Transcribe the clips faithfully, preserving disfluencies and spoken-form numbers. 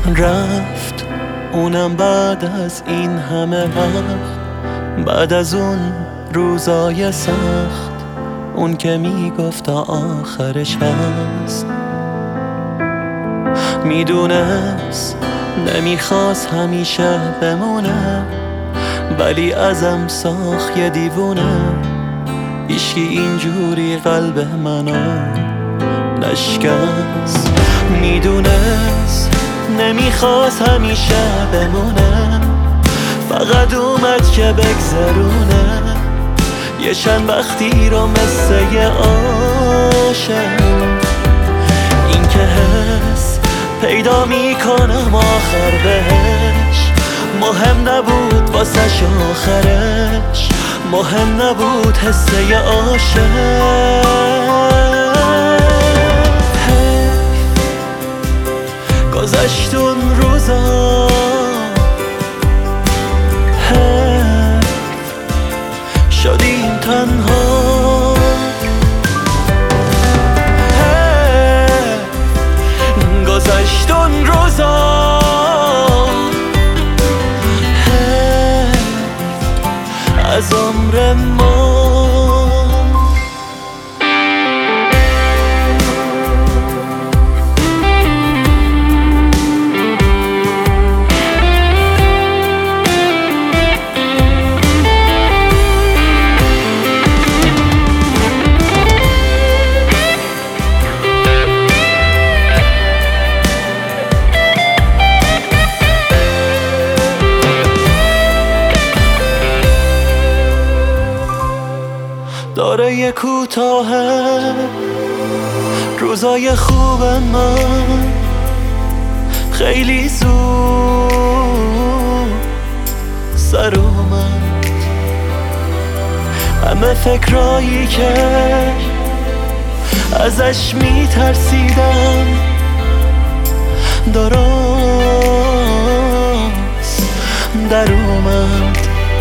رفت اونم بعد از این همه وقت، بعد از اون روزای سخت، اون که میگفت تا آخرش هست. میدونست نمیخواست همیشه بمونه، ولی ازم ساخت یه دیوونه. هیچکی اینجوری قلب منو نشکست. میدونست نمیخواست همیشه بمونه، فقط اومد که بگذرونه یه چند وقتی رو مثل یه عاشق. این که حس پیدا میکنم آخر بهش، مهم نبود واسش آخرش، مهم نبود حس یه عاشق. گذشت اون روزا، حیف شدیم تنها، حیف گذشت اون روزا، حیف از عمر ما. داره یه کوتاهه روزای خوب من، خیلی زود سر اومد. همه فکرایی که ازش میترسیدم درست در اومد.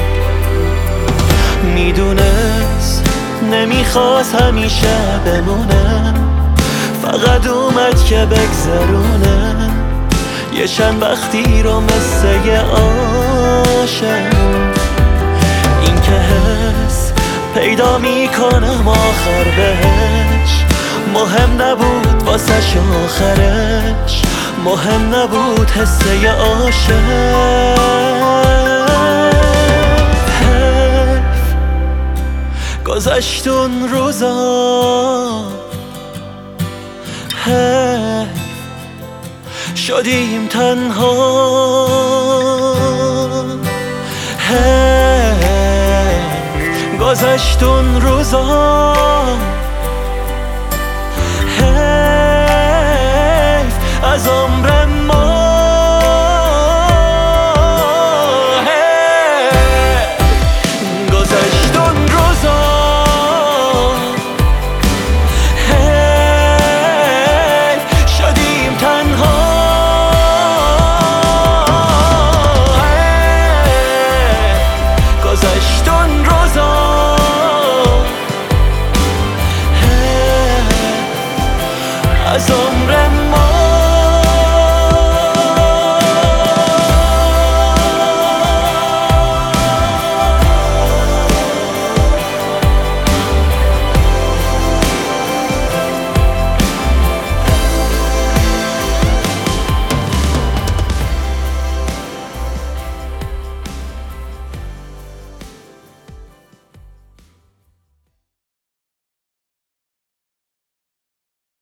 میدونست نمیخواست همیشه بمونه، فقط اومد که بگذرونه یه چند وقتی رو مثل یه عاشق. این که حس پیدا میکنم آخر بهش، مهم نبود واسش آخرش، مهم نبود حس یه عاشق. گذشت اون روزا، حیف شدیم تنها، حیف گذشت اون روزا، حیف از عمر ما.